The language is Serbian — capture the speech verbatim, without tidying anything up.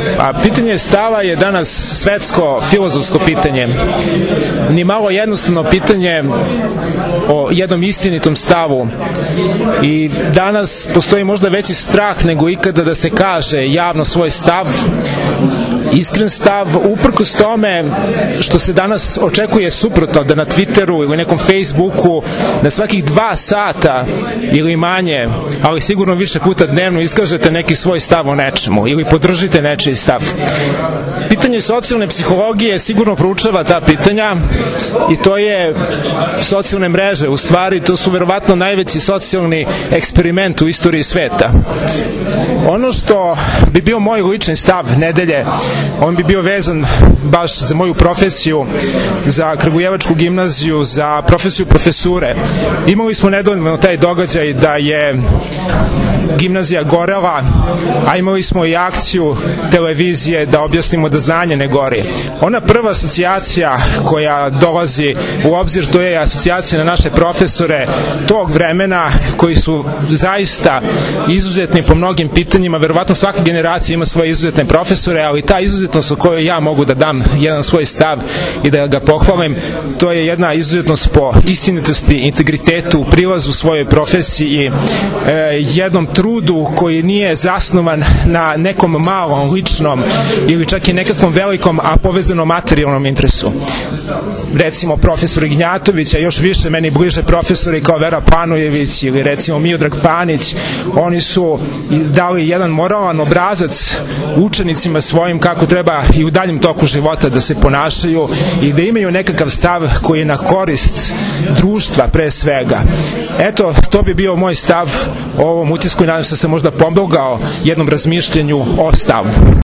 Pa pitanje stava je danas svetsko filozofsko pitanje. Ni malo jednostavno pitanje o jednom istinitom stavu. I danas postoji možda veći strah nego ikada da se kaže javno svoj stav, iskren stav, uprkos tome što se danas očekuje suprotno, da na Twitteru ili nekom Facebooku na svakih dva sata ili manje, ali sigurno više puta dnevno iskažete neki svoj stav o nečemu ili podržite nečiji stav. Pitanje socijalne psihologije sigurno proučava ta pitanja i to je socijalne mreže. U stvari, to su verovatno najveći socijalni eksperiment u istoriji sveta. Ono što bi bio moj lični stav nedelje, on bi bio vezan baš za moju profesiju, za Kragujevačku gimnaziju, za profesiju profesure. Imali smo nedavno taj događaj da je gimnazija gorela, a imali smo i akciju televizije da objasnimo da znanje ne gori. Ona prva asocijacija koja dolazi u obzir, to je asocijacija na naše profesore tog vremena koji su zaista izuzetni po mnogim pitanjima. Verovatno svaka generacija ima svoje izuzetne profesore, ali ta izuzetnost o kojoj ja mogu da dam jedan svoj stav i da ga pohvalim, to je jedna izuzetnost po istinitosti, integritetu, prilazu svojoj profesiji, e, jednom trudu koji nije zasnovan na nekom malom, ličnom ili čak i nekakvom velikom, a povezanom materijalnom interesu. Recimo profesor Ignjatović, a još više meni bliže profesori kao Vera Panojević ili recimo Miodrag Panić, oni su dali jedan moralan obrazac učenicima svojim kako treba i u daljem toku života da se ponašaju i da imaju nekakav stav koji je na korist društva pre svega. Eto, to bi bio moj stav o ovom utisku i nadam se da sam možda pomogao jednom razmišljenju o stavu.